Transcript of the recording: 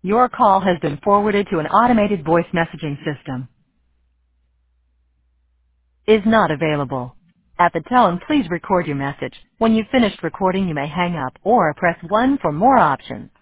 Your call has been forwarded to an automated voice messaging system. Is not available. At the tone, please record your message. When you've finished recording, you may hang up or press 1 for more options.